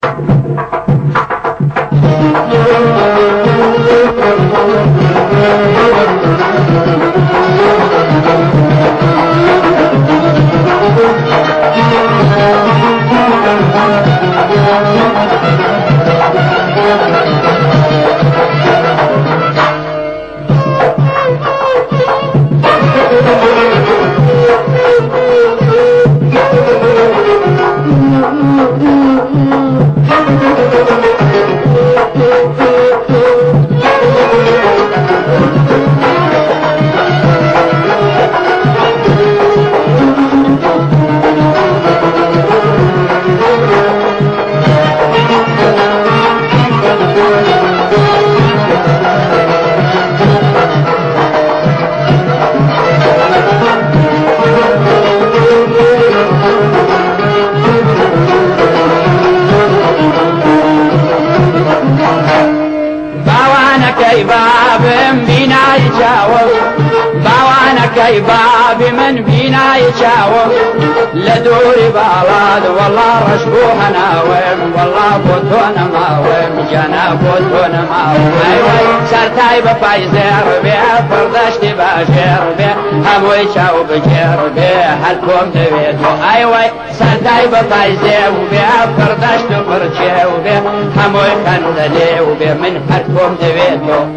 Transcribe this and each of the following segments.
باب من بينا يشاوم لدوري بالاد والله رشبوها ناوم والله بوتونا ماوم جانا بوتونا ماوم ايوه سرتاي بفايزر بيه فردشتي باشر بيه هموي شاو بجر بيه هلكم دويتو ايوه سرتاي بفايزر بيه فردشتي برشي بيه هموي خندلي بيه من هلكم دويتو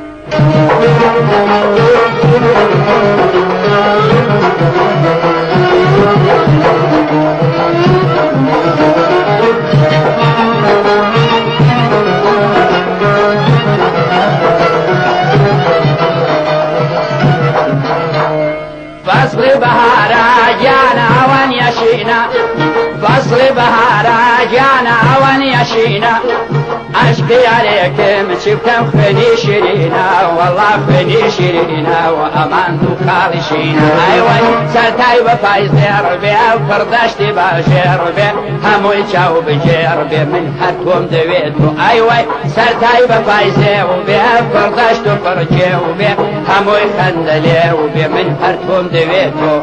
فصل بهارا جانا وان يشينا فصل بهارا جانا وان يشينا أشكي عليكم شفتم خني شرينا والله خني شرينا وأمانتو خالشينا أيوة سرتاي بفايزر بيه فردشتي باشر بيه هموي شاو بجير بيه من حركم دويتو أيوة سرتاي بفايزر بيه فردشتو فرجيو بيه هموي خندليو بيه من حركم دويتو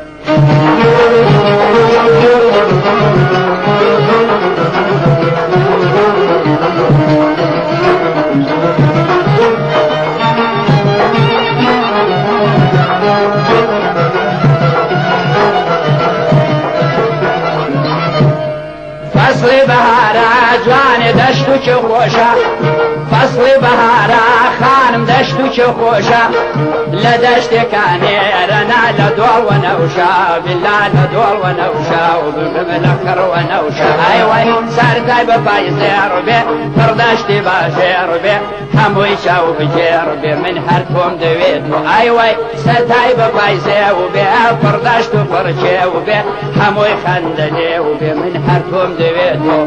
فصل بهارا جوان دشتو چه خوشا فصل بهارا خانم دشتو چه خوشا لدشت کانی رنا لدول و نوشا بالله لدول و نوشا و بملخر و نوشا ایوه سرتای بفایزر بی فردشتی باشر بی هموی شاو بجر بی من هر کم دویتو ایوه سرتای بفایزر بی فردشتو فرچه بی هموی خندلی بی من هر کم دویتو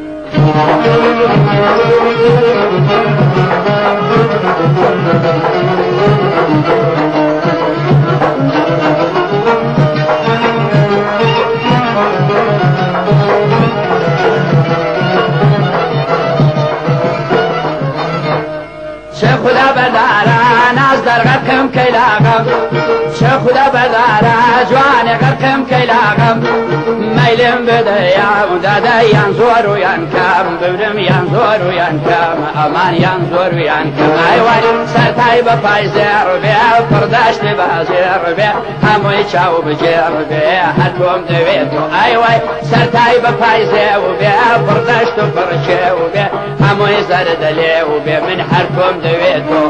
چه خدا بدارا ناز در غرقم کلاغم چه خدا بدارا جوان غرقم کلاغم میلم بدیم داده یان زور و یان کم ببرم یان زور و یان کم امان یان زور و یان کم ایوان سرتای بفایزر بیا فردشت بازر بیا هموی چاو بجر بیا هرکم دویتو ایوان سرتای بفایزر بیا فردشت فرچه بیا هموی زردلی بیا من هرکم دویتو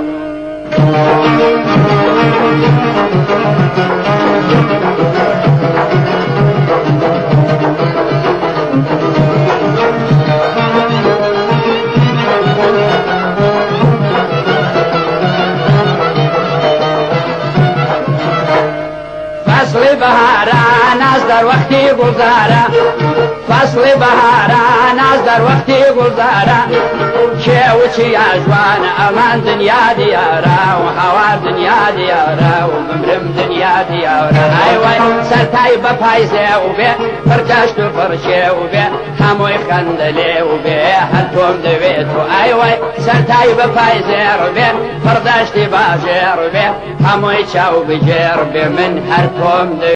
فصل بهارا ناز در وقتی گذارا فصل بهارا ناز در وقتی گذارا چه و چی اجوان امان دنیا دیارا و هوا دنیا دیارا و ممرم دنیا دیارا ایوان سرتای بپایزه و بی فرجشت و فرشه و بی هموی خندلی و بی هلتوم دویتو ایوان سرتای بپایزه و بی فردشتی باشه و بی هموی چاو بجر بی من هر توم